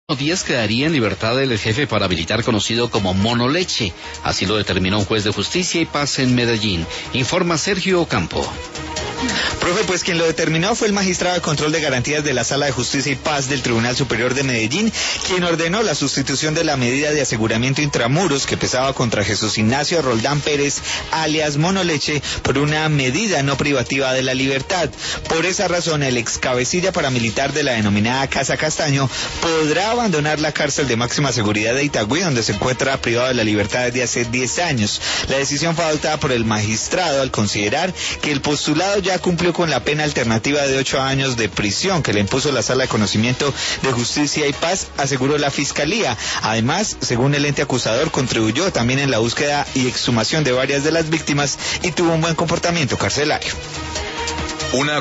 Díaz quedaría en libertad el jefe paramilitar conocido como Mono Leche. Así lo determinó un juez de justicia y paz en Medellín. Informa Sergio Ocampo. Profe, pues quien lo determinó fue el magistrado de control de garantías de la Sala de Justicia y Paz del Tribunal Superior de Medellín, quien ordenó la sustitución de la medida de aseguramiento intramuros que pesaba contra Jesús Ignacio Roldán Pérez, alias Mono Leche, por una medida no privativa de la libertad. Por esa razón, el ex cabecilla paramilitar de la denominada Casa Castaño podrá abandonar la cárcel de máxima seguridad de Itagüí, donde se encuentra privado de la libertad desde hace 10 años. La decisión fue adoptada por el magistrado al considerar que el postulado ya cumplió con la pena alternativa de 8 años de prisión que le impuso la Sala de Conocimiento de Justicia y Paz, aseguró la Fiscalía. Además, según el ente acusador, contribuyó también en la búsqueda y exhumación de varias de las víctimas y tuvo un buen comportamiento carcelario.